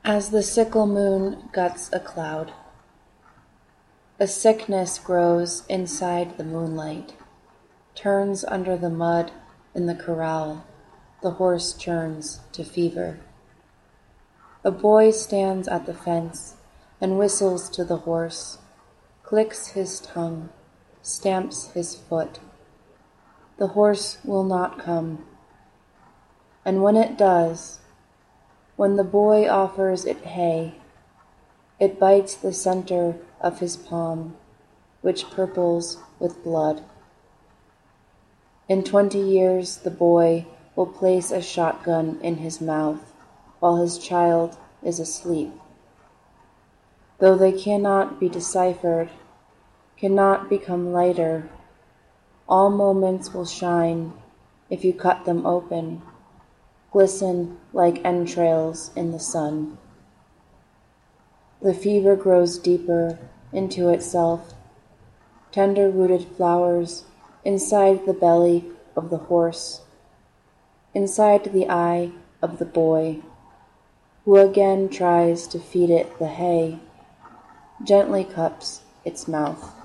As the sickle moon guts a cloud, a sickness grows inside the moonlight, turns under the mud in the corral, the horse churns to fever. A boy stands at the fence and whistles to the horse, clicks his tongue, stamps his foot. The horse will not come, and when it does, when the boy offers it hay, it bites the center of his palm, which purples with blood. In 20 years the boy will place a shotgun in his mouth while his child is asleep. Though they cannot be deciphered, cannot become lighter, all moments will shine if you cut them open, glisten like entrails in the sun. The fever grows deeper into itself, tender-rooted flowers inside the belly of the horse, inside the eye of the boy, who again tries to feed it the hay, gently cups its mouth.